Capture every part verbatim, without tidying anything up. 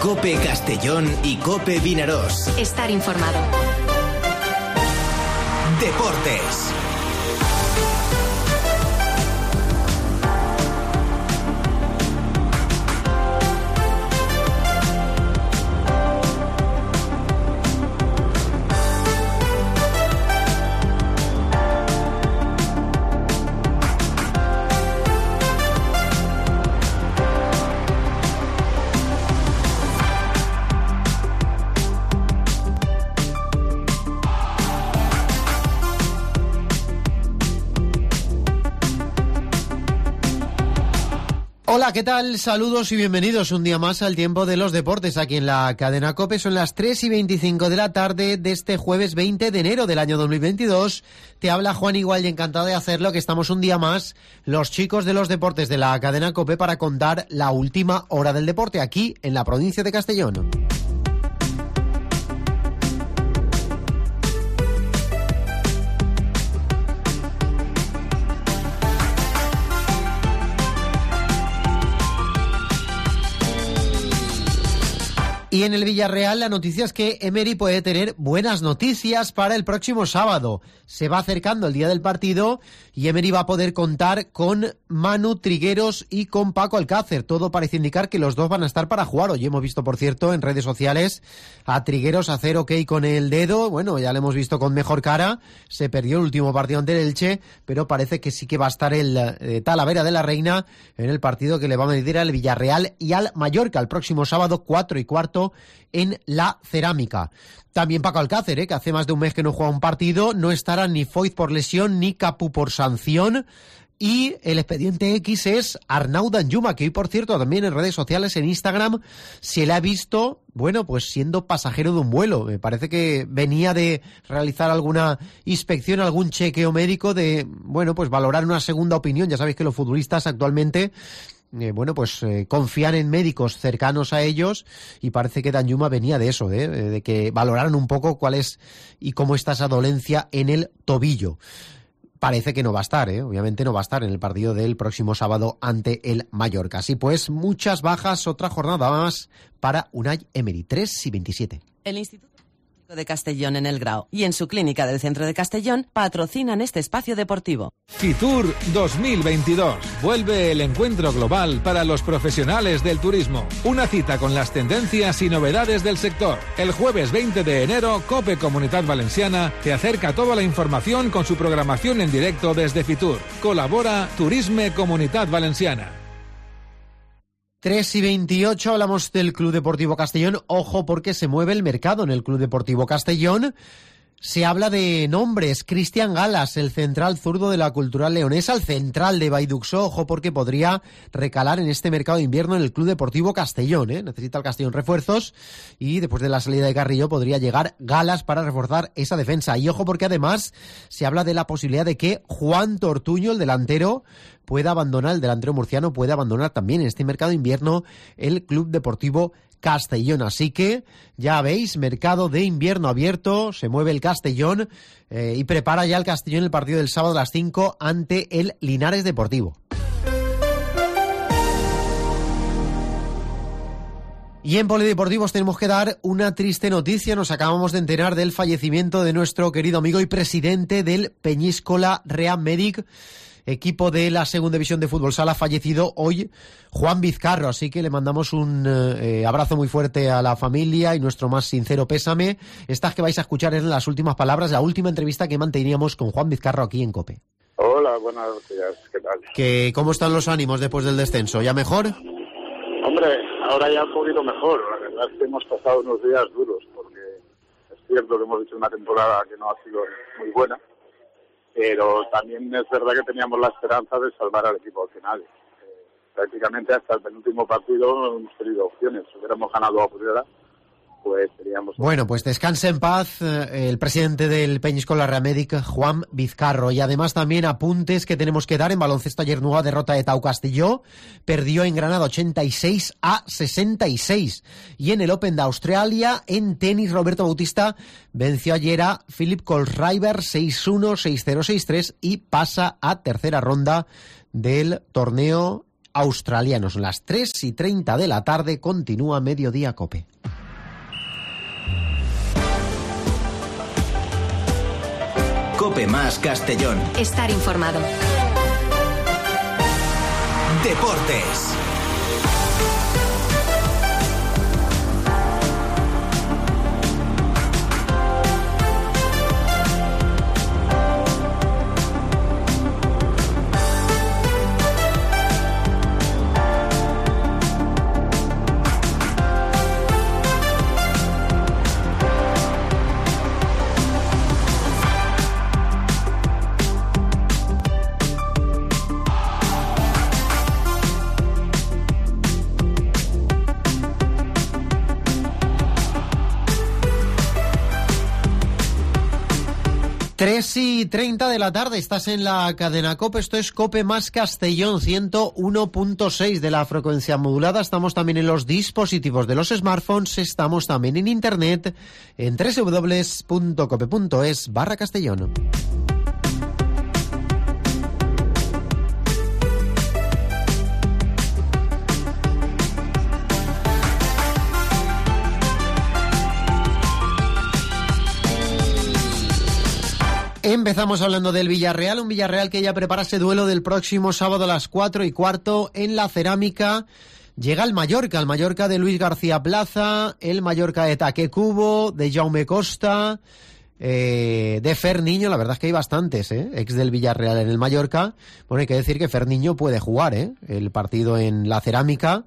COPE Castellón y COPE Vinarós. Estar informado. Deportes. Hola, ¿qué tal? Saludos y bienvenidos un día más al Tiempo de los Deportes aquí en la cadena COPE. Son las tres y veinticinco de la tarde de este jueves veinte de enero del año dos mil veintidós. Te habla Juan Igual y encantado de hacerlo, que estamos un día más los chicos de los deportes de la cadena COPE para contar la última hora del deporte aquí en la provincia de Castellón. Y en el Villarreal la noticia es que Emery puede tener buenas noticias para el próximo sábado. Se va acercando el día del partido y Emery va a poder contar con Manu Trigueros y con Paco Alcácer. Todo parece indicar que los dos van a estar para jugar. Hoy hemos visto, por cierto, en redes sociales a Trigueros hacer ok con el dedo. Bueno, ya lo hemos visto con mejor cara. Se perdió el último partido ante el Elche, pero parece que sí que va a estar el eh, Talavera de la Reina en el partido que le va a medir al Villarreal y al Mallorca el próximo sábado, cuatro y cuarto, en la Cerámica. También Paco Alcácer, ¿eh? que hace más de un mes que no juega un partido, no estará ni Foyth por lesión ni Capu por sanción. Y el expediente X es Arnau Danjuma, que hoy, por cierto, también en redes sociales, en Instagram, se le ha visto, bueno, pues siendo pasajero de un vuelo. Me parece que venía de realizar alguna inspección, algún chequeo médico de, bueno, pues valorar una segunda opinión. Ya sabéis que los futbolistas actualmente Eh, bueno, pues eh, confían en médicos cercanos a ellos y parece que Danjuma venía de eso, ¿eh? de que valoraran un poco cuál es y cómo está esa dolencia en el tobillo. Parece que no va a estar, ¿eh? obviamente no va a estar en el partido del próximo sábado ante el Mallorca. Así pues, muchas bajas, otra jornada más para Unai Emery, tres y veintisiete. El Instituto de Castellón en El Grao y en su clínica del centro de Castellón patrocinan este espacio deportivo. Fitur dos mil veintidós. Vuelve el encuentro global para los profesionales del turismo. Una cita con las tendencias y novedades del sector. El jueves veinte de enero, COPE Comunitat Valenciana te acerca toda la información con su programación en directo desde Fitur. Colabora Turisme Comunitat Valenciana. tres y veintiocho, hablamos del Club Deportivo Castellón. Ojo, porque se mueve el mercado en el Club Deportivo Castellón. Se habla de nombres. Cristian Galas, el central zurdo de la Cultural Leonesa, el central de Baiduxo. Ojo, porque podría recalar en este mercado de invierno en el Club Deportivo Castellón. ¿eh? Necesita el Castellón refuerzos y después de la salida de Carrillo podría llegar Galas para reforzar esa defensa. Y ojo, porque además se habla de la posibilidad de que Juan Tortuño, el delantero, pueda abandonar, el delantero murciano puede abandonar también en este mercado de invierno el Club Deportivo Castellón. Así que ya veis, mercado de invierno abierto, se mueve el Castellón eh, y prepara ya el Castellón el partido del sábado a las cinco ante el Linares Deportivo. Y en polideportivos tenemos que dar una triste noticia. Nos acabamos de enterar del fallecimiento de nuestro querido amigo y presidente del Peñíscola Real Medic, equipo de la segunda división de fútbol sala, fallecido hoy Juan Vizcarro, así que le mandamos un eh, abrazo muy fuerte a la familia y nuestro más sincero pésame. Estas que vais a escuchar eran las últimas palabras, la última entrevista que manteníamos con Juan Vizcarro aquí en COPE. Hola, buenos días, ¿qué tal? ¿Qué, ¿Cómo están los ánimos después del descenso? ¿Ya mejor? Hombre, ahora ya un poquito mejor. La verdad es que hemos pasado unos días duros, porque es cierto que hemos hecho una temporada que no ha sido muy buena, pero también es verdad que teníamos la esperanza de salvar al equipo al final. Eh, prácticamente hasta el penúltimo partido no hemos tenido opciones. Si hubiéramos ganado a Purera, pues seríamos... Bueno, pues descanse en paz eh, el presidente del Peñíscola Real Medic, Juan Vizcarro. Y además también apuntes que tenemos que dar en baloncesto. Ayer nueva derrota de Tau Castelló, perdió en Granada ochenta y seis a sesenta y seis. Y en el Open de Australia, en tenis, Roberto Bautista venció ayer a Philip Kohlschreiber seis uno, seis cero, seis tres y pasa a tercera ronda del torneo australianos. Las tres y treinta de la tarde continúa Mediodía Cope. Cope más Castellón. Estar informado. Deportes. tres y treinta de la tarde, estás en la cadena COPE, esto es COPE más Castellón, ciento uno punto seis de la frecuencia modulada. Estamos también en los dispositivos de los smartphones, estamos también en internet en doble u doble u doble u punto cope punto es barra Castellón. Empezamos hablando del Villarreal, un Villarreal que ya prepara ese duelo del próximo sábado a las cuatro y cuarto en la Cerámica. Llega el Mallorca, el Mallorca de Luis García Plaza, el Mallorca de Taque Cubo, de Jaume Costa, eh, de Fer Niño. La verdad es que hay bastantes, ¿eh? Ex del Villarreal en el Mallorca. Bueno, hay que decir que Fer Niño puede jugar, ¿eh? El partido en la Cerámica.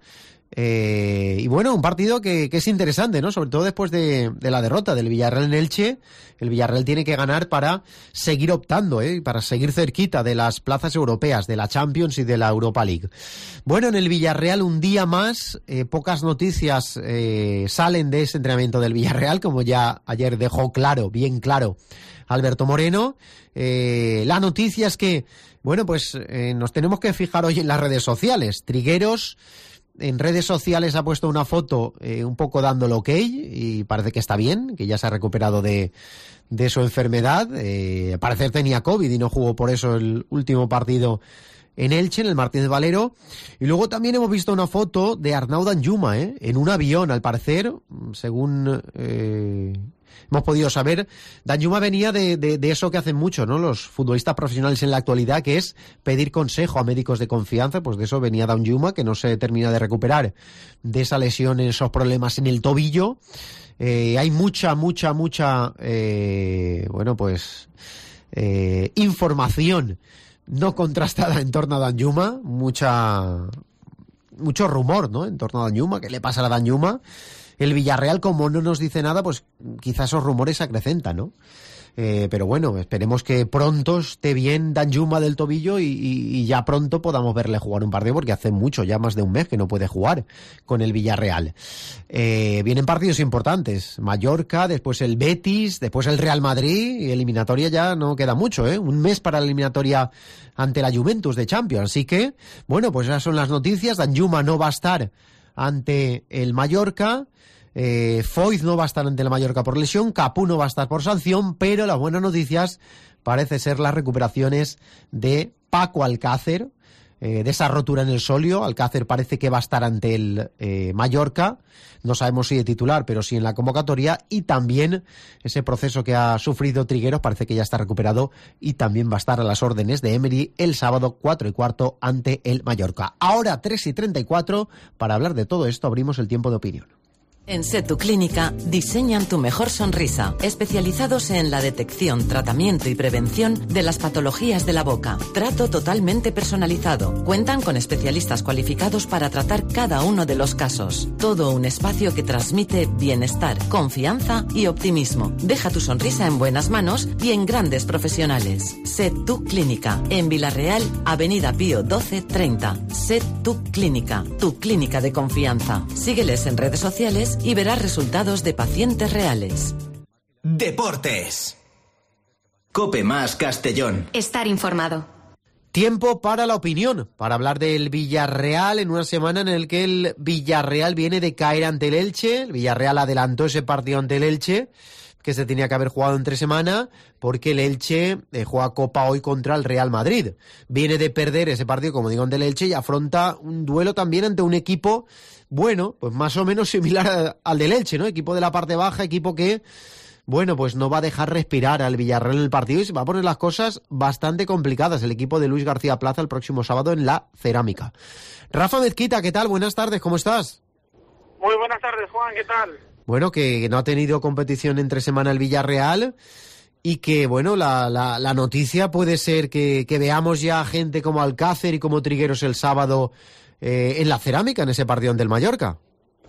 Eh, y bueno, un partido que, que es interesante, ¿no? Sobre todo después de, de la derrota del Villarreal en Elche. El Villarreal tiene que ganar para seguir optando, ¿eh? Para seguir cerquita de las plazas europeas, de la Champions y de la Europa League. Bueno, en el Villarreal un día más, eh, pocas noticias eh, salen de ese entrenamiento del Villarreal, como ya ayer dejó claro, bien claro, Alberto Moreno. Eh, la noticia es que, bueno, pues eh, nos tenemos que fijar hoy en las redes sociales. Trigueros en redes sociales ha puesto una foto eh, un poco dando el ok y parece que está bien, que ya se ha recuperado de, de su enfermedad. Eh, al parecer tenía COVID y no jugó por eso el último partido en Elche, en el Martínez Valero. Y luego también hemos visto una foto de Arnau Danjuma, ¿eh? En un avión, al parecer, según eh, hemos podido saber. Danjuma venía de, de, de eso que hacen mucho, ¿no? Los futbolistas profesionales en la actualidad, que es pedir consejo a médicos de confianza. Pues de eso venía Danjuma, que no se termina de recuperar de esa lesión, esos problemas en el tobillo. Eh, hay mucha, mucha, mucha, eh, bueno, pues, eh, información no contrastada en torno a Danjuma, mucha, mucho rumor, ¿no? En torno a Danjuma, ¿qué le pasa a Danjuma? El Villarreal, como no nos dice nada, pues quizás esos rumores se acrecentan, ¿no? Eh, pero bueno, esperemos que pronto esté bien Danjuma del tobillo y, y, y ya pronto podamos verle jugar un partido, porque hace mucho, ya más de un mes que no puede jugar con el Villarreal. Eh, vienen partidos importantes, Mallorca, después el Betis, después el Real Madrid, y eliminatoria ya no queda mucho, ¿eh? Un mes para la eliminatoria ante la Juventus de Champions. Así que, bueno, pues esas son las noticias. Danjuma no va a estar ante el Mallorca. Eh, Foyth no va a estar ante el Mallorca por lesión, Capú no va a estar por sanción, pero las buenas noticias parece ser las recuperaciones de Paco Alcácer, eh, de esa rotura en el solio. Alcácer parece que va a estar ante el eh, Mallorca, no sabemos si de titular, pero sí en la convocatoria, y también ese proceso que ha sufrido Trigueros parece que ya está recuperado y también va a estar a las órdenes de Emery el sábado cuatro y cuarto ante el Mallorca. Ahora tres y treinta y cuatro, para hablar de todo esto abrimos el tiempo de opinión. En Setu Clínica diseñan tu mejor sonrisa, especializados en la detección, tratamiento y prevención de las patologías de la boca. Trato totalmente personalizado. Cuentan con especialistas cualificados para tratar cada uno de los casos. Todo un espacio que transmite bienestar, confianza y optimismo. Deja tu sonrisa en buenas manos y en grandes profesionales. Setu Clínica, en Vilarreal, Avenida Pío doce treinta. Setu Clínica, tu clínica de confianza. Sígueles en redes sociales y verás resultados de pacientes reales. Deportes. Cope más Castellón. Estar informado. Tiempo para la opinión, para hablar del Villarreal en una semana en el que el Villarreal viene de caer ante el Elche. El Villarreal adelantó ese partido ante el Elche, que se tenía que haber jugado entre semana, porque el Elche eh, juega Copa hoy contra el Real Madrid. Viene de perder ese partido, como digo, ante el Elche, y afronta un duelo también ante un equipo, bueno, pues más o menos similar a, al del Elche, ¿no? Equipo de la parte baja, equipo que, bueno, pues no va a dejar respirar al Villarreal en el partido y se va a poner las cosas bastante complicadas el equipo de Luis García Plaza el próximo sábado en la Cerámica. Rafa Mezquita, ¿qué tal? Buenas tardes, ¿cómo estás? Muy buenas tardes, Juan, ¿qué tal? Bueno, que no ha tenido competición entre semana el Villarreal y que, bueno, la, la, la noticia puede ser que, que veamos ya gente como Alcácer y como Trigueros el sábado eh, en la Cerámica, en ese partido ante el Mallorca.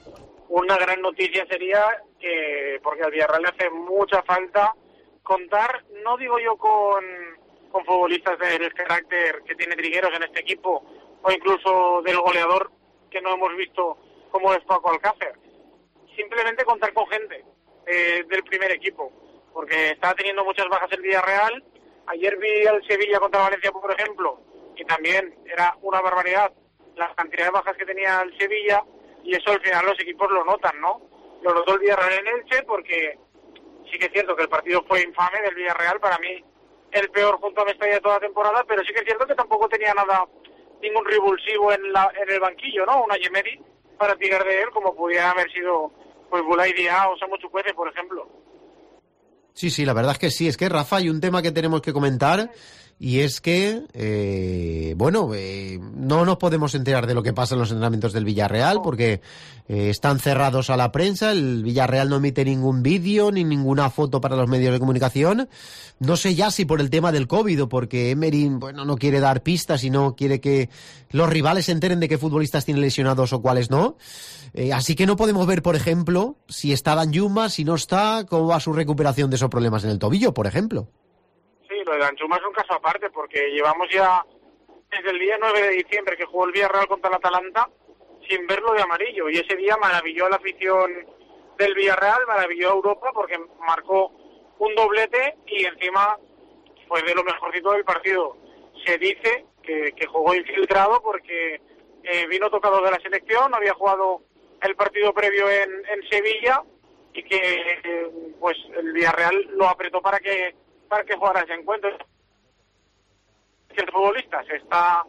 Una gran noticia sería que, porque al Villarreal le hace mucha falta contar, no digo yo con, con futbolistas del carácter que tiene Trigueros en este equipo, o incluso del goleador que no hemos visto como es Paco Alcácer. Simplemente contar con gente eh, del primer equipo, porque está teniendo muchas bajas el Villarreal. Ayer vi al Sevilla contra Valencia, por ejemplo, y también era una barbaridad la cantidad de bajas que tenía el Sevilla, y eso al final los equipos lo notan, ¿no? Lo notó el Villarreal en Elche, porque sí que es cierto que el partido fue infame del Villarreal, para mí el peor junto a Mestalla de toda la temporada, pero sí que es cierto que tampoco tenía nada, ningún revulsivo en, la, en el banquillo, ¿no? Una Yemeri para tirar de él, como pudiera haber sido pues Bulay Díaz o Samu Chukwueze, por ejemplo. Sí, sí, la verdad es que sí. Es que, Rafa, hay un tema que tenemos que comentar y es que, eh, bueno, eh, no nos podemos enterar de lo que pasa en los entrenamientos del Villarreal porque eh, están cerrados a la prensa. El Villarreal no emite ningún vídeo ni ninguna foto para los medios de comunicación. No sé ya si por el tema del COVID o porque Emery, bueno, no quiere dar pistas y no quiere que los rivales se enteren de qué futbolistas tienen lesionados o cuáles no. Eh, así que no podemos ver, por ejemplo, si está Danjuma, si no está, cómo va su recuperación de esos problemas en el tobillo, por ejemplo. Sí, lo de Danjuma es un caso aparte, porque llevamos ya desde el día nueve de diciembre que jugó el Villarreal contra el Atalanta sin verlo de amarillo, y ese día maravilló a la afición del Villarreal, maravilló a Europa porque marcó un doblete y encima fue de lo mejorcito del partido. Se dice que, que jugó infiltrado porque eh, vino tocado de la selección, había jugado el partido previo en, en Sevilla y que eh, pues el Villarreal lo apretó para que para que jugara ese encuentro. Si el futbolista se está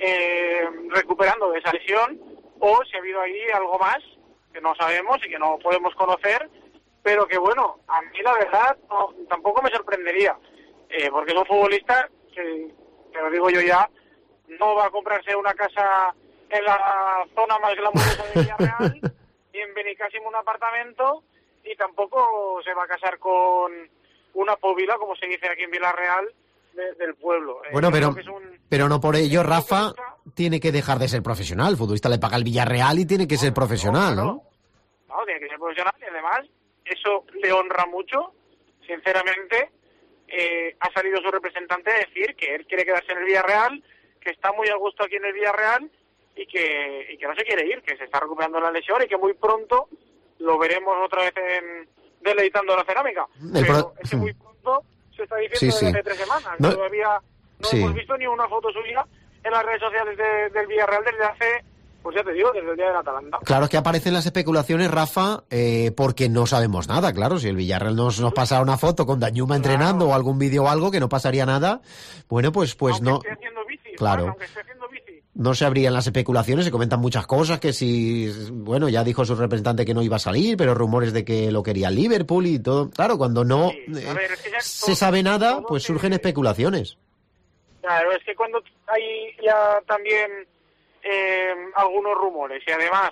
eh, recuperando de esa lesión o si ha habido ahí algo más que no sabemos y que no podemos conocer, pero que bueno, a mí la verdad no, tampoco me sorprendería, eh, porque es un futbolista que, te lo digo yo ya, no va a comprarse una casa en la zona más glamurosa de Villarreal y en Benicàssim un apartamento, y tampoco se va a casar con una pobila, como se dice aquí en Villarreal, de, del pueblo. Bueno, eh, pero, un, pero no por ello, Rafa, tiene que dejar de ser profesional. El futbolista le paga el Villarreal y tiene que no, ser profesional, ¿no? ¿no? No, tiene que ser profesional y además eso le honra mucho, sinceramente. Eh, ha salido su representante a decir que él quiere quedarse en el Villarreal, que está muy a gusto aquí en el Villarreal y que, y que no se quiere ir, que se está recuperando la lesión y que muy pronto lo veremos otra vez en, deleitando la Cerámica. El Pero pro... ese muy pronto se está diciendo sí, desde sí. hace tres semanas. No... Todavía no sí. hemos visto ni una foto suya en las redes sociales de, del Villarreal desde hace, pues ya te digo, desde el día del Atalanta. Claro, es que aparecen las especulaciones, Rafa, eh, porque no sabemos nada, claro. Si el Villarreal nos, nos pasara una foto con Danjuma claro. entrenando o algún vídeo o algo, que no pasaría nada, bueno, pues, pues aunque no... Esté haciendo bici, claro. Juan, aunque esté haciendo bici. No se abrían las especulaciones, se comentan muchas cosas, que si, bueno, ya dijo su representante que no iba a salir, pero rumores de que lo quería el Liverpool y todo. Claro, cuando no sí, a ver, es que ya se todo, sabe nada, todo pues que... surgen especulaciones. Claro, es que cuando hay ya también eh, algunos rumores y además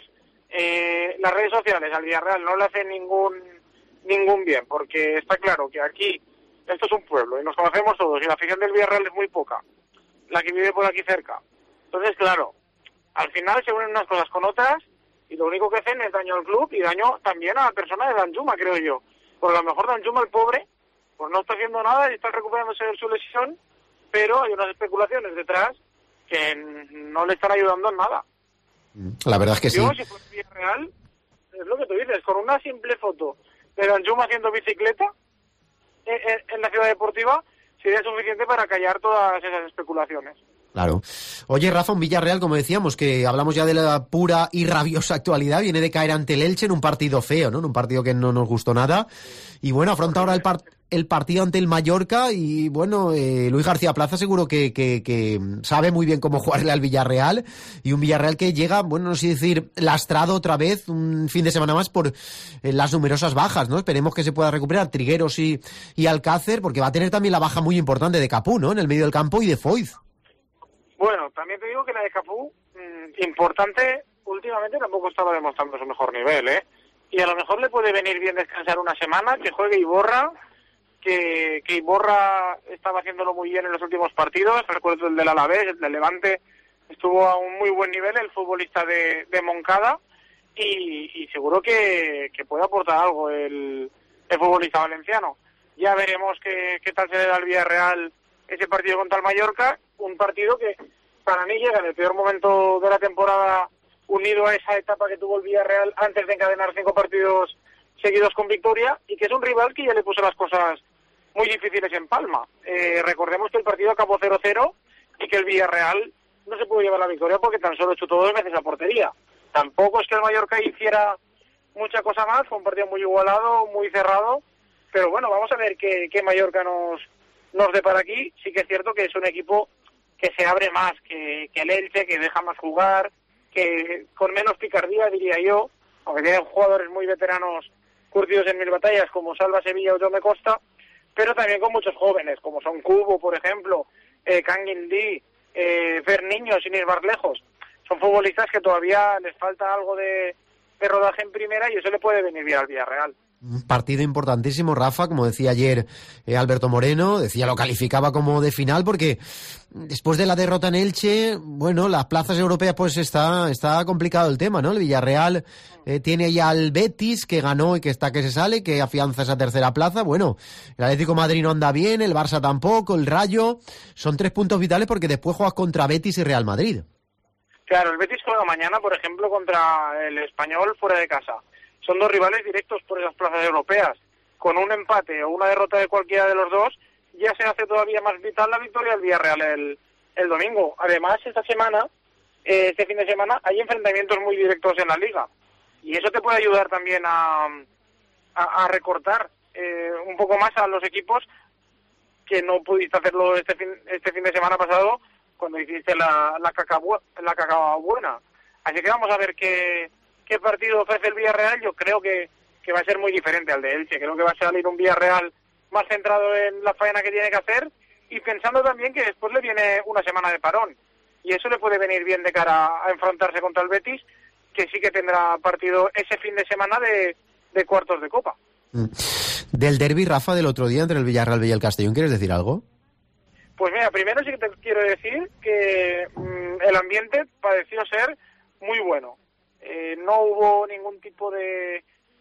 eh, las redes sociales al Villarreal no le hacen ningún ningún bien, porque está claro que aquí, esto es un pueblo y nos conocemos todos y la afición del Villarreal es muy poca, la que vive por aquí cerca. Entonces, claro, al final se unen unas cosas con otras y lo único que hacen es daño al club y daño también a la persona de Danjuma, creo yo. Porque a lo mejor Danjuma, el pobre, pues no está haciendo nada y está recuperándose de su lesión, pero hay unas especulaciones detrás que no le están ayudando en nada. La verdad es que yo, sí. Si fuera Villarreal, es lo que tú dices, con una simple foto de Danjuma haciendo bicicleta en, en, en la ciudad deportiva sería suficiente para callar todas esas especulaciones. Claro. Oye, Rafa, un Villarreal, como decíamos, que hablamos ya de la pura y rabiosa actualidad, viene de caer ante el Elche en un partido feo, ¿no? En un partido que no nos gustó nada. Y bueno, afronta ahora el, par- el partido ante el Mallorca y bueno, eh, Luis García Plaza seguro que, que, que sabe muy bien cómo jugarle al Villarreal y un Villarreal que llega, bueno, no sé decir, lastrado otra vez un fin de semana más por eh, las numerosas bajas, ¿no? Esperemos que se pueda recuperar Trigueros y, y Alcácer, porque va a tener también la baja muy importante de Capú, ¿no? En el medio del campo y de Foyth. Bueno, también te digo que la de Capú, mmm, importante, últimamente tampoco estaba demostrando su mejor nivel, ¿eh? Y a lo mejor le puede venir bien descansar una semana, que juegue Iborra, que, que Iborra estaba haciéndolo muy bien en los últimos partidos, recuerdo el del Alavés, el del Levante, estuvo a un muy buen nivel, el futbolista de, de Moncada, y, y seguro que, que puede aportar algo el, el futbolista valenciano. Ya veremos qué, qué tal se le da al Villarreal ese partido contra el Mallorca, un partido que para mí llega en el peor momento de la temporada, unido a esa etapa que tuvo el Villarreal antes de encadenar cinco partidos seguidos con victoria, y que es un rival que ya le puso las cosas muy difíciles en Palma. Eh, recordemos que el partido acabó cero cero y que el Villarreal no se pudo llevar la victoria porque tan solo chutó dos veces a portería. Tampoco es que el Mallorca hiciera mucha cosa más, fue un partido muy igualado, muy cerrado, pero bueno, vamos a ver qué, qué Mallorca nos, nos depara aquí. Sí que es cierto que es un equipo que se abre más que, que el Elche, que deja más jugar, que con menos picardía, diría yo, aunque tienen jugadores muy veteranos curtidos en mil batallas, como Salva Sevilla o Jaume Costa, pero también con muchos jóvenes, como son Cubo, por ejemplo, eh, Kang In-Lee, eh, Fer Niño, sin ir más lejos. Son futbolistas que todavía les falta algo de, de rodaje en primera y eso le puede venir bien al Villarreal. Un partido importantísimo, Rafa, como decía ayer eh, Alberto Moreno, decía, lo calificaba como de final porque después de la derrota en Elche, bueno, las plazas europeas pues está está complicado el tema, ¿no? El Villarreal eh, tiene ya al Betis que ganó y que está que se sale, que afianza esa tercera plaza. Bueno, el Atlético de Madrid no anda bien, el Barça tampoco, el Rayo, son tres puntos vitales porque después juegas contra Betis y Real Madrid. Claro, el Betis juega mañana, por ejemplo, contra el Español fuera de casa. Son dos rivales directos por esas plazas europeas. Con un empate o una derrota de cualquiera de los dos, ya se hace todavía más vital la victoria del Villarreal el, el domingo. Además, esta semana, eh, este fin de semana, hay enfrentamientos muy directos en la Liga. Y eso te puede ayudar también a, a, a recortar eh, un poco más a los equipos que no pudiste hacerlo este fin, este fin de semana pasado cuando hiciste la, la, caca, la caca buena. Así que vamos a ver qué... qué partido ofrece el Villarreal. Yo creo que, que va a ser muy diferente al de Elche. Creo que va a salir un Villarreal más centrado en la faena que tiene que hacer y pensando también que después le viene una semana de parón. Y eso le puede venir bien de cara a enfrentarse contra el Betis, que sí que tendrá partido ese fin de semana de, de cuartos de Copa. Del derbi, Rafa, del otro día entre el Villarreal y el Castellón, ¿quieres decir algo? Pues mira, primero sí que te quiero decir que mmm, el ambiente pareció ser muy bueno. Eh, no hubo ningún tipo de,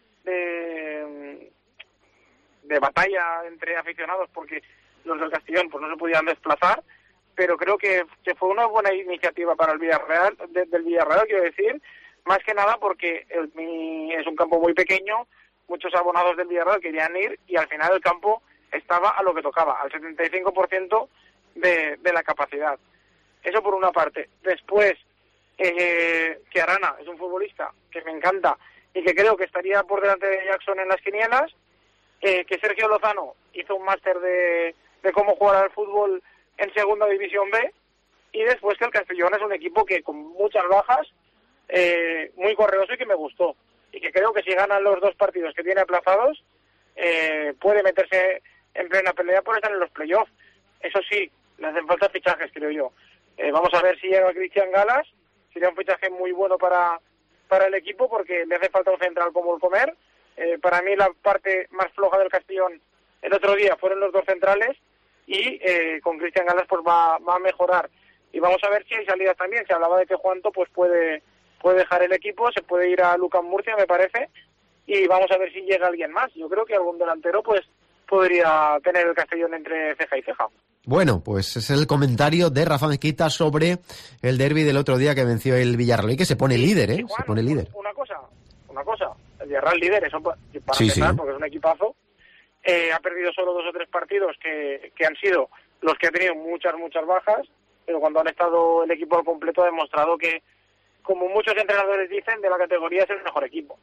de de batalla entre aficionados porque los del Castellón pues no se podían desplazar, pero creo que, que fue una buena iniciativa para el Villarreal, de, del Villarreal quiero decir, más que nada porque el, mi, es un campo muy pequeño, muchos abonados del Villarreal querían ir y al final el campo estaba a lo que tocaba, al setenta y cinco por ciento de, de la capacidad. Eso por una parte. Después, Eh, que Arana es un futbolista que me encanta y que creo que estaría por delante de Jackson en las quinielas, eh, que Sergio Lozano hizo un máster de, de cómo jugar al fútbol en segunda división B, y después que el Castellón es un equipo que con muchas bajas, eh, muy correoso y que me gustó, y que creo que si ganan los dos partidos que tiene aplazados, eh, puede meterse en plena pelea por estar en los playoffs. Eso sí, le hacen falta fichajes, creo yo. Eh, vamos a ver si llega Cristian Galas. Sería un fichaje muy bueno para, para el equipo porque le hace falta un central como el Comer. Eh, para mí la parte más floja del Castellón el otro día fueron los dos centrales y eh, con Cristian Galas pues va, va a mejorar. Y vamos a ver si hay salidas también. Se hablaba de que Juanto pues puede, puede dejar el equipo, se puede ir a Lucas Murcia, me parece, y vamos a ver si llega alguien más. Yo creo que algún delantero pues podría tener el Castellón entre ceja y ceja. Bueno, pues es el comentario de Rafa Mezquita sobre el derbi del otro día que venció el Villarreal y que se pone líder, ¿eh? Juan, se pone líder. Una cosa, una cosa, el Villarreal líder, eso para sí, empezar, sí. porque es un equipazo, eh, ha perdido solo dos o tres partidos que, que han sido los que ha tenido muchas, muchas bajas, pero cuando han estado el equipo al completo ha demostrado que, como muchos entrenadores dicen, de la categoría es el mejor equipo.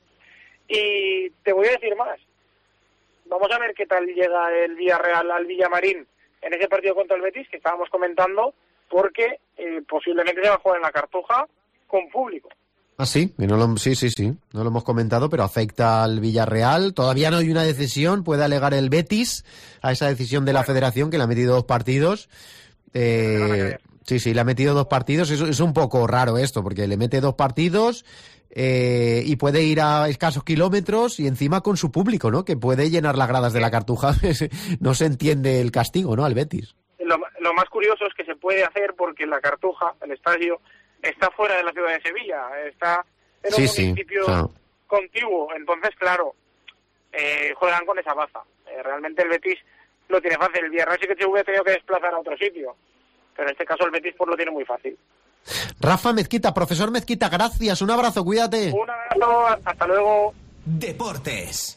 Y te voy a decir más. Vamos a ver qué tal llega el Villarreal al Villamarín en ese partido contra el Betis que estábamos comentando, porque eh, posiblemente se va a jugar en la Cartuja con público. Ah, sí, y no lo, sí, sí, sí, no lo hemos comentado, pero afecta al Villarreal. Todavía no hay una decisión, puede alegar el Betis a esa decisión de la Federación, que le ha metido dos partidos. Eh, sí, sí, le ha metido dos partidos. Es, es un poco raro esto, porque le mete dos partidos eh, y puede ir a escasos kilómetros y encima con su público, ¿no? Que puede llenar las gradas de la Cartuja. No se entiende el castigo, ¿no? Al Betis. Lo, lo más curioso es que se puede hacer porque la Cartuja, el estadio, está fuera de la ciudad de Sevilla, está en un sí, municipio sí, claro. contiguo, entonces claro, eh, juegan con esa baza. Eh, realmente el Betis lo tiene fácil, el Villarreal sí que se hubiera tenido que desplazar a otro sitio, pero en este caso el Betis pues lo tiene muy fácil. Rafa Mezquita, profesor Mezquita, gracias, un abrazo, cuídate. Un abrazo, hasta luego. Deportes.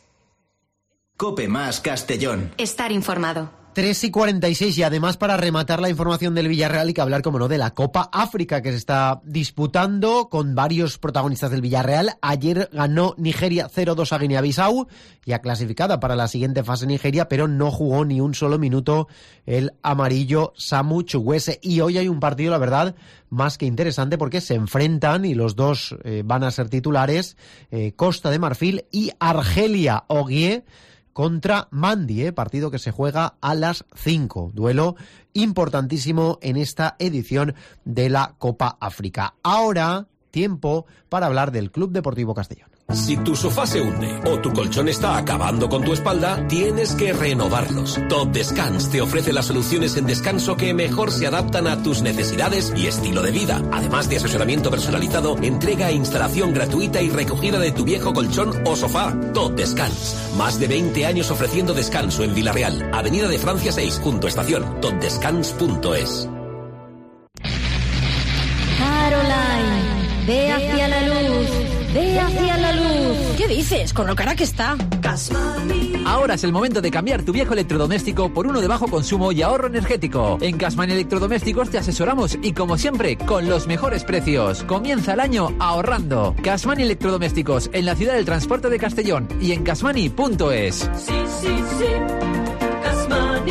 Cope más Castellón. Estar informado. tres y cuarenta y seis y además para rematar la información del Villarreal hay que hablar, como no, de la Copa África que se está disputando con varios protagonistas del Villarreal. Ayer ganó Nigeria cero dos a Guinea-Bissau, ya clasificada para la siguiente fase Nigeria, pero no jugó ni un solo minuto el amarillo Samu Chukwueze. Y hoy hay un partido, la verdad, más que interesante porque se enfrentan y los dos eh, van a ser titulares, eh, Costa de Marfil y Argelia Oguié contra Mandi, ¿eh? Partido que se juega a las cinco. Duelo importantísimo en esta edición de la Copa África. Ahora, tiempo para hablar del Club Deportivo Castellón. Si tu sofá se hunde o tu colchón está acabando con tu espalda, tienes que renovarlos. Top Descans te ofrece las soluciones en descanso que mejor se adaptan a tus necesidades y estilo de vida. Además de asesoramiento personalizado, entrega e instalación gratuita y recogida de tu viejo colchón o sofá. Top Descans. Más de veinte años ofreciendo descanso en Villarreal, Avenida de Francia seis, junto a estación. top descans punto es. Caroline, ve hacia la luz. Ve hacia la luz. ¿Qué dices? Con lo cara que está. Ahora es el momento de cambiar tu viejo electrodoméstico por uno de bajo consumo y ahorro energético. En Casmani Electrodomésticos te asesoramos y, como siempre, con los mejores precios. Comienza el año ahorrando. Casmani Electrodomésticos, en la ciudad del transporte de Castellón y en casmani punto es. Sí, sí, sí. Casmani,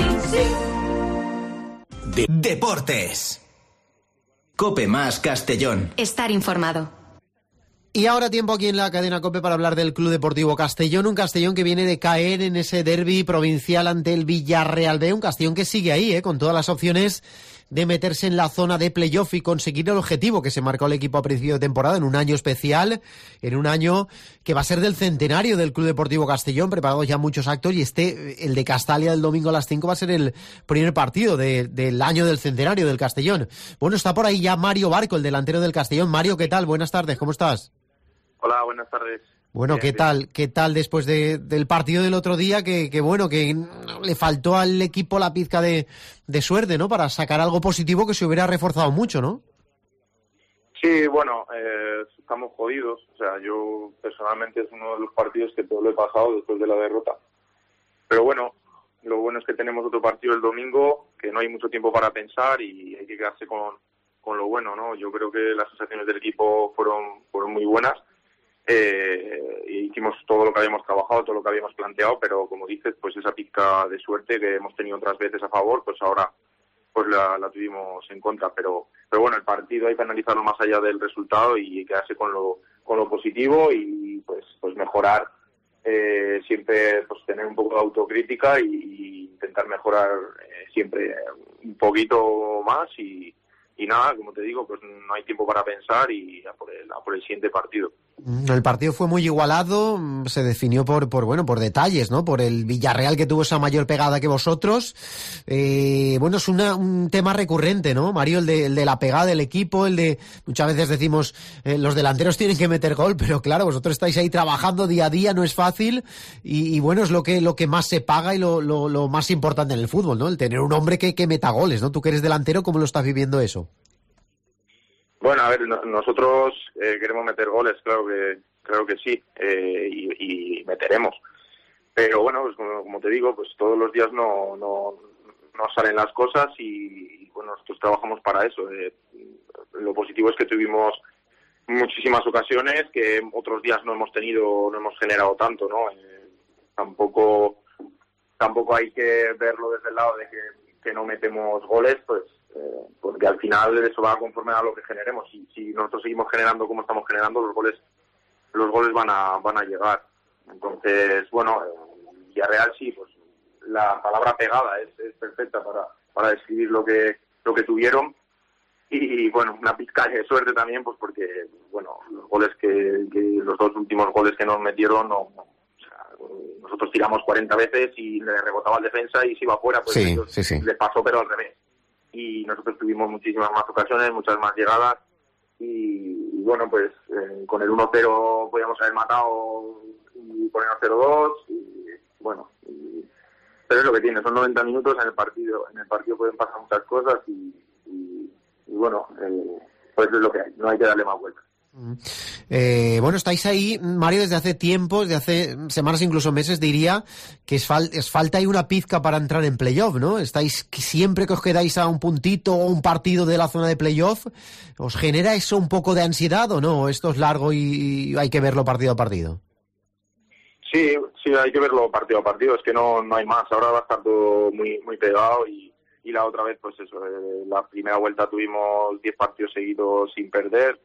sí. De- Deportes. Cope más Castellón. Estar informado. Y ahora tiempo aquí en la cadena COPE para hablar del Club Deportivo Castellón, un Castellón que viene de caer en ese derbi provincial ante el Villarreal B, un Castellón que sigue ahí, ¿eh? Con todas las opciones de meterse en la zona de playoff y conseguir el objetivo que se marcó el equipo a principio de temporada, en un año especial, en un año que va a ser del centenario del Club Deportivo Castellón, preparados ya muchos actos, y este, el de Castalia del domingo a las cinco, va a ser el primer partido de, del año del centenario del Castellón. Bueno, está por ahí ya Mario Barco, el delantero del Castellón. Mario, ¿qué tal? Buenas tardes, ¿cómo estás? Hola, buenas tardes. Bueno, bien, ¿qué bien. tal? ¿Qué tal después de, del partido del otro día? Que, que bueno, que le faltó al equipo la pizca de, de suerte, ¿no? Para sacar algo positivo que se hubiera reforzado mucho, ¿no? Sí, bueno, eh, estamos jodidos. O sea, yo personalmente es uno de los partidos que todo lo he pasado después de la derrota. Pero bueno, lo bueno es que tenemos otro partido el domingo, que no hay mucho tiempo para pensar y hay que quedarse con, con lo bueno, ¿no? Yo creo que las sensaciones del equipo fueron, fueron muy buenas. Eh, hicimos todo lo que habíamos trabajado, todo lo que habíamos planteado, pero como dices, pues esa pizca de suerte que hemos tenido otras veces a favor, pues ahora pues la, la tuvimos en contra, pero pero bueno, el partido hay que analizarlo más allá del resultado y quedarse con lo con lo positivo y pues pues mejorar, eh, siempre pues tener un poco de autocrítica y, y intentar mejorar eh, siempre un poquito más y Y nada, como te digo, pues no hay tiempo para pensar y a por el, a por el siguiente partido. El partido fue muy igualado, se definió por, por bueno, por detalles, ¿no? Por el Villarreal, que tuvo esa mayor pegada que vosotros. Eh, bueno, es una, un tema recurrente, ¿no, Mario? El de, el de la pegada del equipo, el de, muchas veces decimos, eh, los delanteros tienen que meter gol, pero claro, vosotros estáis ahí trabajando día a día, no es fácil, y, y bueno, es lo que, lo que más se paga y lo, lo, lo más importante en el fútbol, ¿no? El tener un hombre que, que meta goles, ¿no? Tú que eres delantero, ¿cómo lo estás viviendo eso? Bueno, a ver, no, nosotros eh, queremos meter goles, claro que claro que sí, eh, y, y meteremos. Pero bueno, pues como, como te digo, pues todos los días no, no, no salen las cosas y bueno, nosotros trabajamos para eso. Eh, lo positivo es que tuvimos muchísimas ocasiones que otros días no hemos tenido, no hemos generado tanto, ¿no? Eh, tampoco tampoco hay que verlo desde el lado de que, que no metemos goles, pues eh, porque al final eso va conforme a lo que generemos. Si, si nosotros seguimos generando como estamos generando, los goles los goles van a van a llegar. Entonces, bueno, en Villarreal sí, pues la palabra pegada es, es perfecta para, para describir lo que lo que tuvieron. Y, bueno, una pizca de suerte también, pues porque, bueno, los goles que, que los dos últimos goles que nos metieron, no, no, o sea, nosotros tiramos cuarenta veces y le rebotaba al defensa y se iba fuera, pues sí, ellos sí, sí. les pasó, pero al revés. Y nosotros tuvimos muchísimas más ocasiones, muchas más llegadas, y, y bueno, pues eh, con el uno cero podíamos haber matado y ponernos cero dos, y bueno, y, pero es lo que tiene, son noventa minutos en el partido, en el partido pueden pasar muchas cosas y, y y bueno, eh, pues es lo que hay, no hay que darle más vueltas. Eh, bueno, estáis ahí, Mario, desde hace tiempo, desde hace semanas, incluso meses, diría que es, fal- es falta ahí una pizca para entrar en playoff, ¿no? Estáis siempre que os quedáis a un puntito o un partido de la zona de playoff, ¿os genera eso un poco de ansiedad o no? ¿Esto es largo y, y hay que verlo partido a partido? Sí, sí, hay que verlo partido a partido, es que no, no hay más, ahora va a estar todo muy, muy pegado y Y la otra vez, pues eso, eh, la primera vuelta tuvimos diez partidos seguidos sin perder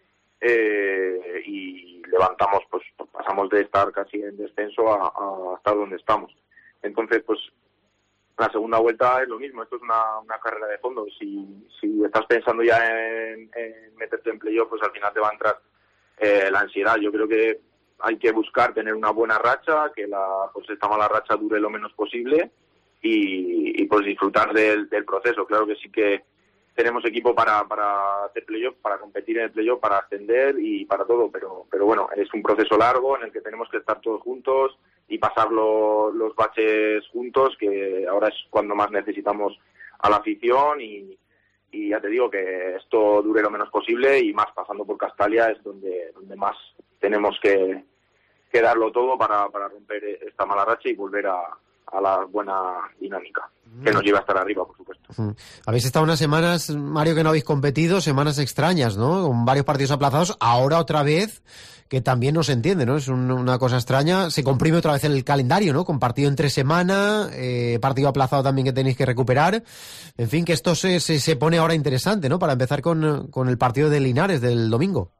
eh, y levantamos, pues pasamos de estar casi en descenso a, a estar donde estamos. Entonces, pues la segunda vuelta es lo mismo, esto es una, una carrera de fondo. Si, si estás pensando ya en, en meterte en playoff, pues al final te va a entrar eh, la ansiedad. Yo creo que hay que buscar tener una buena racha, que la pues esta mala racha dure lo menos posible. Y, y pues disfrutar del, del proceso. Claro que sí que tenemos equipo para, para hacer playoff, para competir en el playoff, para ascender y para todo, pero pero bueno, es un proceso largo en el que tenemos que estar todos juntos y pasar lo, los baches juntos, que ahora es cuando más necesitamos a la afición y, y ya te digo que esto dure lo menos posible y más pasando por Castalia es donde, donde más tenemos que, que darlo todo para, para romper esta mala racha y volver a a la buena dinámica, que nos lleva a estar arriba, por supuesto. Habéis estado unas semanas, Mario, que no habéis competido, semanas extrañas, ¿no? Con varios partidos aplazados, ahora otra vez, que también no se entiende, ¿no? Es un, una cosa extraña, se comprime otra vez el calendario, ¿no? Con partido entre semana, eh, partido aplazado también que tenéis que recuperar, en fin, que esto se, se, se pone ahora interesante, ¿no? Para empezar con, con el partido de Linares del domingo.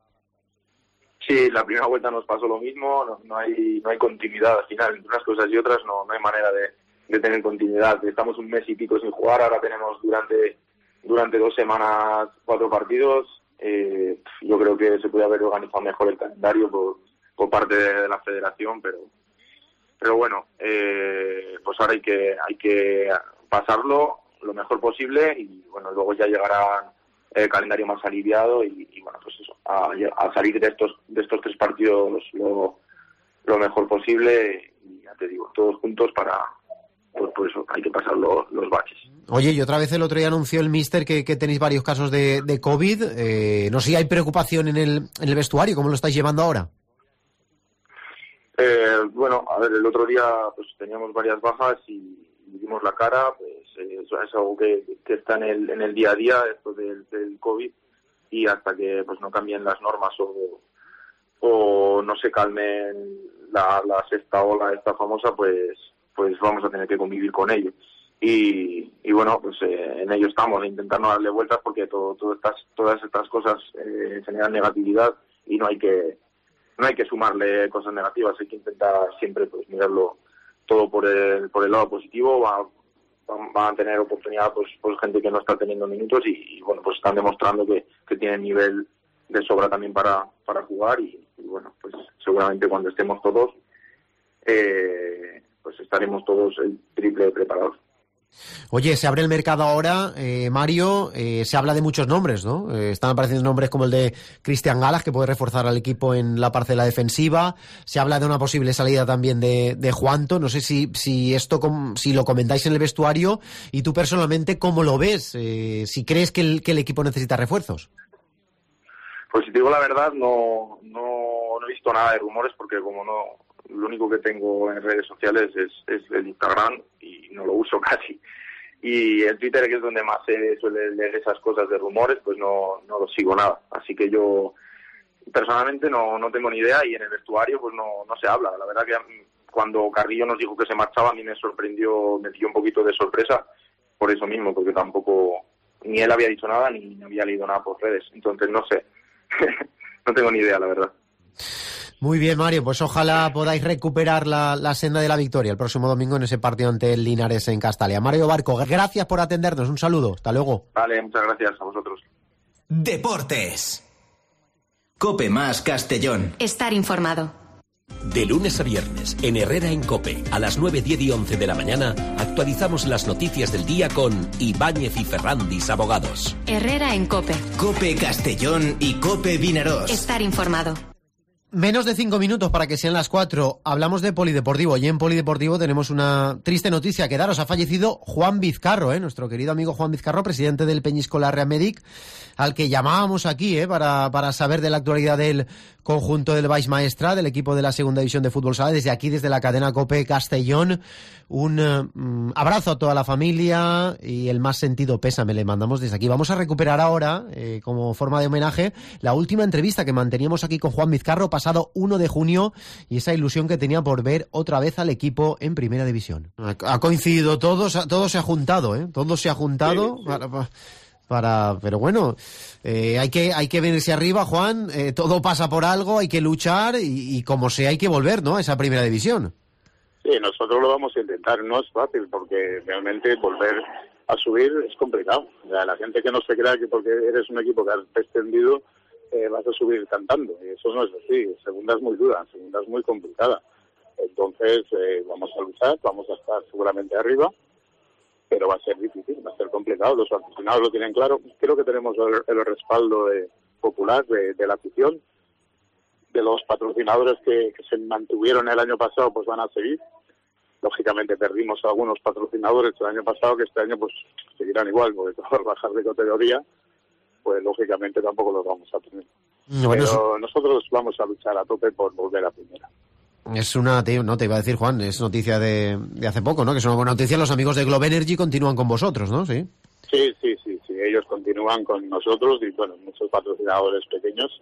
Sí, la primera vuelta nos pasó lo mismo, no, no hay no hay continuidad al final, entre unas cosas y otras no, no hay manera de, de tener continuidad. Estamos un mes y pico sin jugar, ahora tenemos durante durante dos semanas cuatro partidos. Eh, yo creo que se puede haber organizado mejor el calendario por, por parte de la federación, pero pero bueno, eh, pues ahora hay que hay que pasarlo lo mejor posible y bueno, luego ya llegarán el calendario más aliviado y, y bueno, pues eso, a, a salir de estos de estos tres partidos lo, lo mejor posible y ya te digo, todos juntos para, pues por eso hay que pasar lo, los baches. Oye, y otra vez el otro día anunció el míster que, que tenéis varios casos de, de COVID, eh, no sé si hay preocupación en el, en el vestuario, ¿cómo lo estáis llevando ahora? Eh, bueno, a ver, el otro día pues teníamos varias bajas y dimos la cara, pues eh, eso es algo que, que está en el en el día a día, esto del, del COVID, y hasta que pues no cambien las normas o, o no se calmen la, la sexta ola esta famosa, pues pues vamos a tener que convivir con ello. Y, y bueno, pues eh, en ello estamos, intentando darle vueltas porque todo, todo estas, todas estas cosas eh, generan negatividad y no hay que no hay que sumarle cosas negativas, hay que intentar siempre pues mirarlo todo por el por el lado positivo. Va, van va a tener oportunidad pues, pues gente que no está teniendo minutos y, y bueno, pues están demostrando que, que tienen nivel de sobra también para, para jugar y, y bueno, pues seguramente cuando estemos todos eh, pues estaremos todos el triple preparados. Oye, se abre el mercado ahora, eh, Mario, eh, se habla de muchos nombres, ¿no? Eh, están apareciendo nombres como el de Cristian Galas, que puede reforzar al equipo en la parcela defensiva. Se habla de una posible salida también de, de Juanto. No sé si, si esto si lo comentáis en el vestuario y tú personalmente, ¿cómo lo ves? Eh, si crees que el, que el equipo necesita refuerzos. Pues si te digo la verdad, no, no, no he visto nada de rumores porque como no... Lo único que tengo en redes sociales es, es el Instagram y no lo uso casi. y el Twitter, que es donde más se suele leer esas cosas de rumores, pues no, no lo sigo nada. Así que yo personalmente no, no tengo ni idea, y en el vestuario pues no, no se habla. La verdad que cuando Carrillo nos dijo que se marchaba, a mí me sorprendió, me dio un poquito de sorpresa por eso mismo, porque tampoco ni él había dicho nada ni había leído nada por redes. Entonces no sé, no tengo ni idea, la verdad. Muy bien, Mario, pues ojalá podáis recuperar la, la senda de la victoria el próximo domingo en ese partido ante el Linares en Castalia. Mario Barco, gracias por atendernos, un saludo, hasta luego. Vale, muchas gracias a vosotros. Deportes. COPE más Castellón. Estar informado. De lunes a viernes, en Herrera en COPE, a las nueve, diez y once de la mañana, actualizamos las noticias del día con Ibáñez y Ferrandis Abogados. Herrera en COPE. COPE Castellón y COPE Vinarós. Estar informado. Menos de cinco minutos para que sean las cuatro. Hablamos de polideportivo y en polideportivo tenemos una triste noticia que daros. Ha fallecido Juan Vizcarro, ¿eh? Nuestro querido amigo Juan Vizcarro, presidente del Peñíscola Medic, al que llamábamos aquí ¿eh? para, para saber de la actualidad del conjunto del Baix Maestra, del equipo de la segunda división de fútbol sala. Desde aquí, desde la cadena COPE Castellón, un um, abrazo a toda la familia y el más sentido pésame le mandamos desde aquí. Vamos a recuperar ahora, eh, como forma de homenaje, la última entrevista que manteníamos aquí con Juan Vizcarro pasado uno de junio, y esa ilusión que tenía por ver otra vez al equipo en primera división. Ha coincidido todo, todo se ha juntado, ¿eh? Todo se ha juntado sí, sí. Para, para, pero bueno, eh, hay que hay que venirse arriba, Juan, eh, todo pasa por algo, hay que luchar y, y como sea hay que volver, ¿no? A esa primera división. Sí, nosotros lo vamos a intentar, no es fácil porque realmente volver a subir es complicado. O sea, la gente que no se crea que porque eres un equipo que has descendido Eh, vas a subir cantando, y eso no es así. Segunda es muy dura, segunda es muy complicada. Entonces eh, vamos a luchar, vamos a estar seguramente arriba, pero va a ser difícil, va a ser complicado. Los aficionados lo tienen claro. Creo que tenemos el, el respaldo de, popular de, de la afición, de los patrocinadores que, que se mantuvieron el año pasado, pues van a seguir. Lógicamente perdimos algunos patrocinadores el año pasado, que este año pues seguirán igual, porque por bajar de categoría pues lógicamente tampoco los vamos a tener. Bueno, pero es... nosotros vamos a luchar a tope por volver a primera. Es una, te, no te iba a decir, Juan, es noticia de, de hace poco, ¿no? Que es una buena noticia. Los amigos de Globe Energy continúan con vosotros, ¿no? Sí. Sí, sí, sí, sí. Ellos continúan con nosotros y, bueno, muchos patrocinadores pequeños.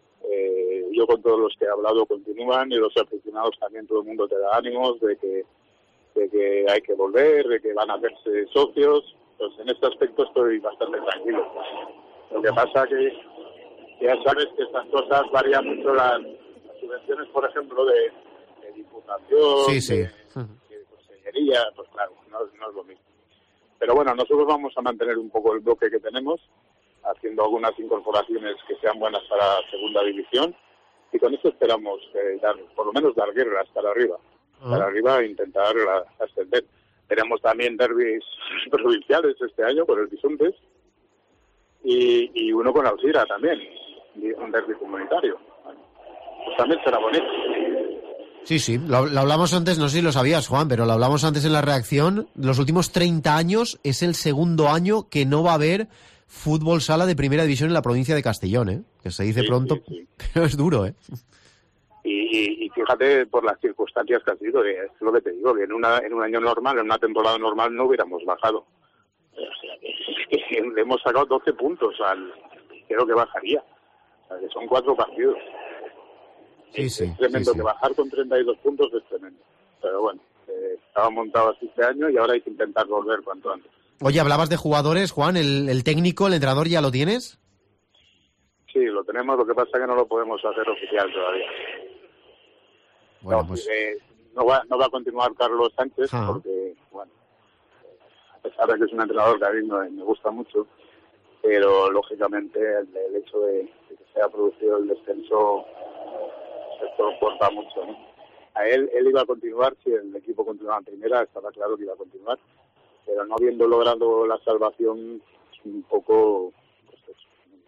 Eh, yo con todos los que he hablado continúan, y los aficionados también, todo el mundo te da ánimos de que, de que hay que volver, de que van a hacerse socios. Pues en este aspecto estoy bastante tranquilo. Lo que pasa que ya sabes que estas cosas varían mucho, las, las subvenciones, por ejemplo, de, de diputación, sí, sí. De, de consellería, pues claro, no, no es lo mismo. Pero bueno, nosotros vamos a mantener un poco el bloque que tenemos, haciendo algunas incorporaciones que sean buenas para la segunda división, y con eso esperamos eh, dar, por lo menos dar guerra hasta arriba, uh-huh. Para arriba e intentar la, ascender. Tenemos también derbis provinciales este año con el Bisontes, Y, y uno con Alcira también, un derbi comunitario. Pues también será bonito. Sí, sí, lo, lo hablamos antes, no sé si lo sabías, Juan, pero lo hablamos antes en la reacción. Los últimos treinta años es el segundo año que no va a haber fútbol sala de primera división en la provincia de Castellón, ¿eh? Que se dice sí, pronto, sí, sí. Pero es duro, ¿eh? Y, y, y fíjate por las circunstancias que ha sido, que es lo que te digo, que en, una, en un año normal, en una temporada normal, no hubiéramos bajado. O sea, que, que le hemos sacado doce puntos al creo que bajaría. O sea, que son cuatro partidos. Sí, es, sí, es tremendo, sí, sí. Que bajar con treinta y dos puntos es tremendo. Pero bueno, eh, estaba montado así este año y ahora hay que intentar volver cuanto antes. Oye, hablabas de jugadores, Juan, ¿el, el técnico, el entrenador ya lo tienes? Sí, lo tenemos, lo que pasa es que no lo podemos hacer oficial todavía. Bueno, no, pues... eh, no, va, no va a continuar Carlos Sánchez, ah. porque, bueno, a pesar de que es un entrenador que a mí me, me gusta mucho, pero lógicamente el, el hecho de, de que se haya producido el descenso, esto importa mucho, ¿no? A él, él iba a continuar, si el equipo continuaba en primera, estaba claro que iba a continuar, pero no habiendo logrado la salvación, es un poco, pues eso,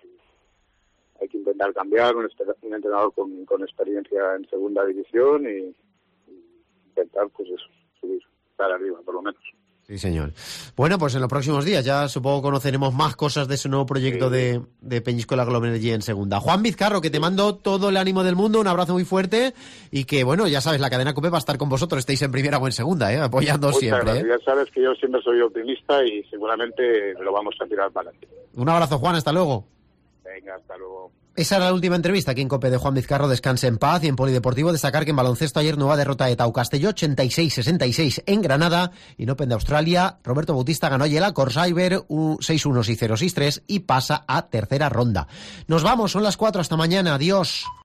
hay que intentar cambiar, un, un entrenador con, con experiencia en segunda división y, y intentar, pues eso, subir, estar arriba, por lo menos. Sí, señor. Bueno, pues en los próximos días ya supongo conoceremos más cosas de ese nuevo proyecto sí. de, de Peñíscola Globe Energy en segunda. Juan Vizcarro, que te mando todo el ánimo del mundo, un abrazo muy fuerte y que, bueno, ya sabes, la cadena COPE va a estar con vosotros, estéis en primera o en segunda, ¿eh? Apoyando Muchas siempre. Gracias. ¿eh? Ya sabes que yo siempre soy optimista y seguramente lo vamos a tirar para adelante. Un abrazo, Juan, hasta luego. Venga, hasta luego. Esa era la última entrevista aquí en COPE de Juan Vizcarro. Descanse en paz. Y en Polideportivo destacar que en baloncesto ayer nueva derrota de Tau Castelló, ochenta y seis sesenta y seis en Granada. Y en Open de Australia, Roberto Bautista ganó ayer a Corsair seis uno seis cero seis tres y pasa a tercera ronda. Nos vamos, son las cuatro, hasta mañana. Adiós.